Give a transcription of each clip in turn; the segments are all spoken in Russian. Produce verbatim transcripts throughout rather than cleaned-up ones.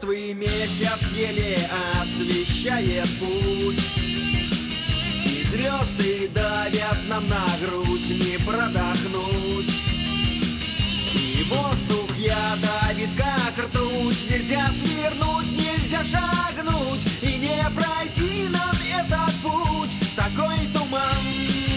мертвый месяц еле освещает путь, и звезды давят нам на грудь, не продохнуть. И воздух ядовит, как ртуть, нельзя свернуть, нельзя шагнуть, и не пройти нам этот путь, такой туман.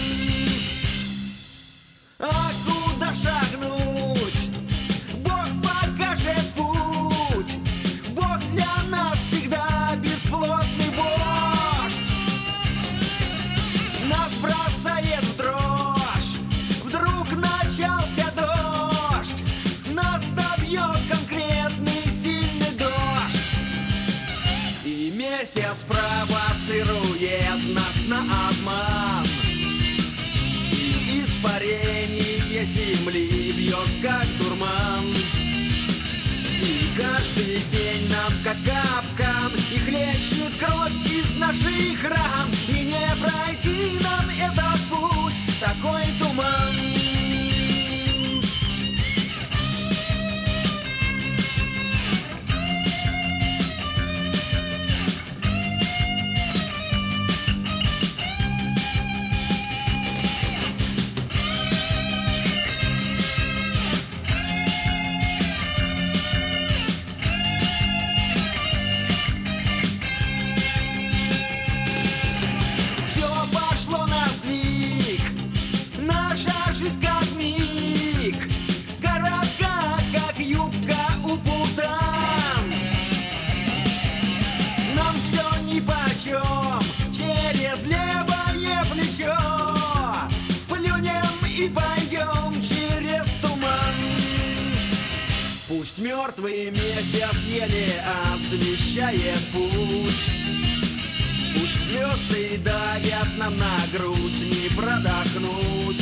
А куда шагнуть? Бог покажет путь. Бог для нас всегда бесплотный вождь. Нас бросает в дрожь, вдруг начался дождь, нас добьет конкретный сильный дождь. И месяц провоцирует нас на обман, и испарение земли бьет как дурман. И каждый день нам как капкан, и хлещет кровь из наших ран, и не пройти нам этот путь, такой туман. Жизнь как миг, коротка, как юбка у путан. Нам все нипочем, через левое плечо плюнем и пойдем через туман. Пусть мертвый месяц еле освещает путь, пусть звезды давят нам на грудь, не продохнуть.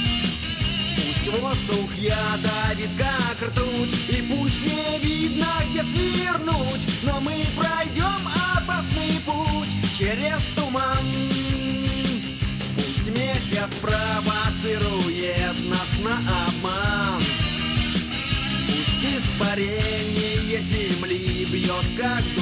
Воздух ядовит, как ртуть, и пусть не видно, где свернуть, но мы пройдем опасный путь через туман. Пусть месяц провоцирует нас на обман, пусть испарение земли бьет, как